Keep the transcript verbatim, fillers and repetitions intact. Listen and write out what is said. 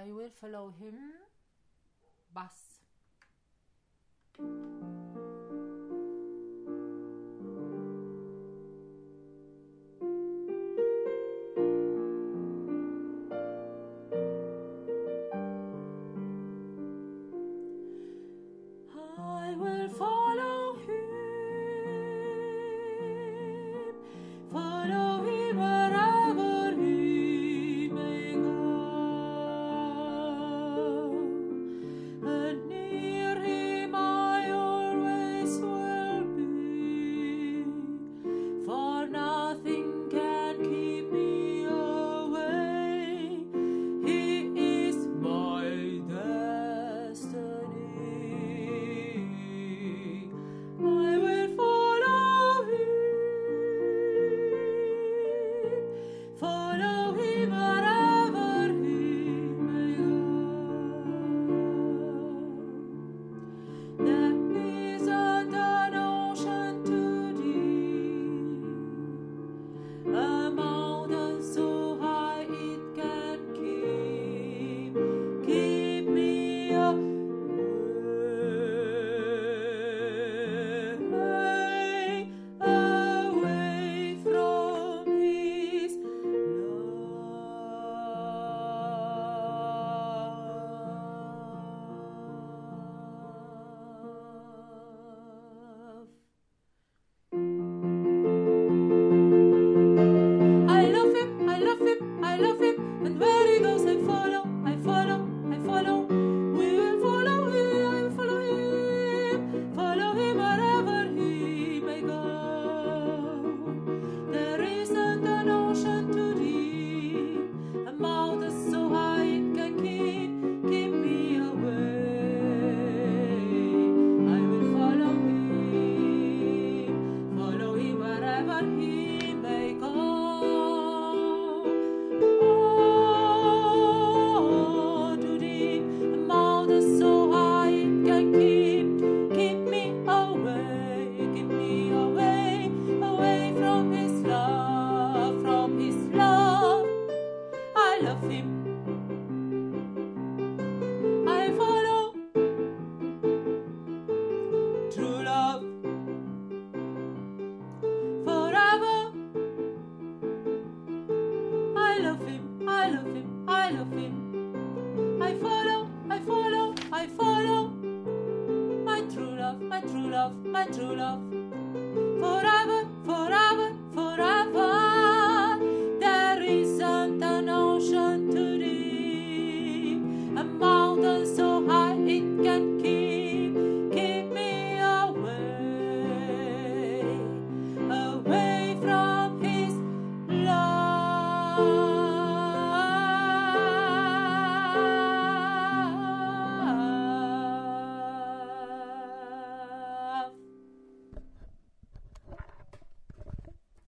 I will follow him. Bass. I will follow him, follow him wherever he may go, and near him I always will be, for nothing can keep me away. He is my destiny. I will follow him, follow him wherever he may go. There isn't an ocean too deep, a mountain so high it can keep, keep me away, away from his love. I love him, I love him, I love him, and where he goes I follow, I follow, I follow. We will follow him, I will follow him, follow him wherever he may go. There isn't an ocean too deep, a mountain so high it can keep, keep me away. I will follow him, follow him wherever he may go. Oh, too deep, a mountain so high it can keep, keep me away, keep me away, away from his love, from his love. I love him. I follow true love forever. I love him, I love him, I love him. I follow, I follow, I follow my true love, my true love, my true love forever.